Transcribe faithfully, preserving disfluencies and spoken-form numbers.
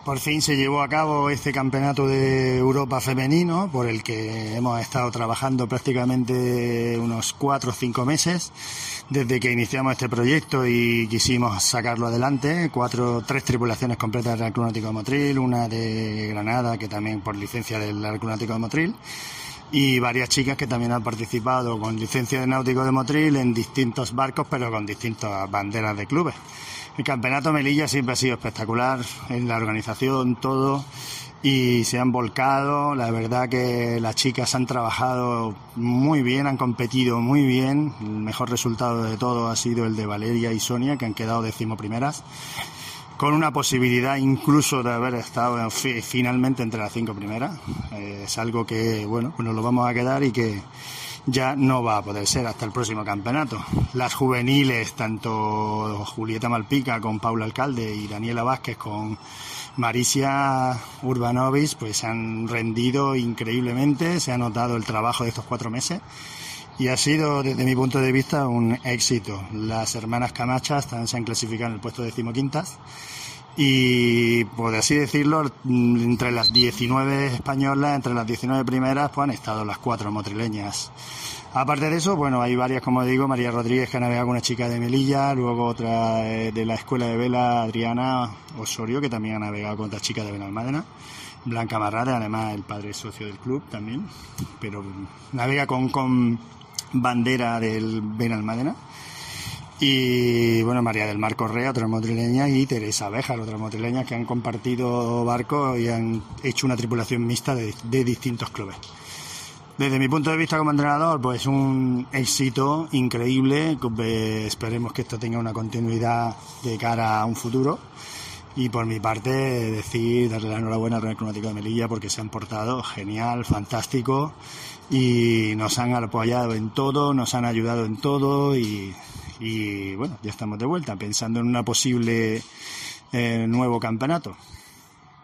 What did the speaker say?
Por fin se llevó a cabo este campeonato de Europa femenino, por el que hemos estado trabajando prácticamente unos cuatro o cinco meses, desde que iniciamos este proyecto y quisimos sacarlo adelante. Cuatro, tres tripulaciones completas del Real Club Náutico de Motril, una de Granada, que también por licencia del Real Club Náutico de Motril, y varias chicas que también han participado con licencia de Náutico de Motril en distintos barcos, pero con distintas banderas de clubes. El campeonato Melilla siempre ha sido espectacular en la organización, todo, y se han volcado. La verdad que las chicas han trabajado muy bien, han competido muy bien. El mejor resultado de todo ha sido el de Valeria y Sonia, que han quedado decimoprimeras, con una posibilidad incluso de haber estado finalmente entre las cinco primeras. Eh, es algo que, bueno, pues nos lo vamos a quedar y que ya no va a poder ser hasta el próximo campeonato. Las juveniles, tanto Julieta Malpica con Paula Alcalde y Daniela Vázquez con Marisia Urbanovis, pues se han rendido increíblemente, se ha notado el trabajo de estos cuatro meses y ha sido, desde mi punto de vista, un éxito. Las hermanas Camachas se han clasificado en el puesto decimoquintas y, por así decirlo, entre las diecinueve españolas, entre las diecinueve primeras, pues han estado las cuatro motrileñas. Aparte de eso, bueno, hay varias, como digo, María Rodríguez, que ha navegado con una chica de Melilla, luego otra de la Escuela de Vela, Adriana Osorio, que también ha navegado con otra chica de Benalmádena, Blanca Marrade, además el padre es socio del club también, pero navega con, con bandera del Benalmádena. Y bueno, María del Mar Correa, otra motrileña, y Teresa Béjar, otra motrileña, que han compartido barco y han hecho una tripulación mixta de, de distintos clubes. Desde mi punto de vista como entrenador, pues un éxito increíble. Esperemos que esto tenga una continuidad de cara a un futuro. Y por mi parte, decir, darle la enhorabuena al Real Club Náutico de Melilla, porque se han portado genial, fantástico, y nos han apoyado en todo, nos han ayudado en todo, y, y bueno, ya estamos de vuelta, pensando en una posible eh, nuevo campeonato.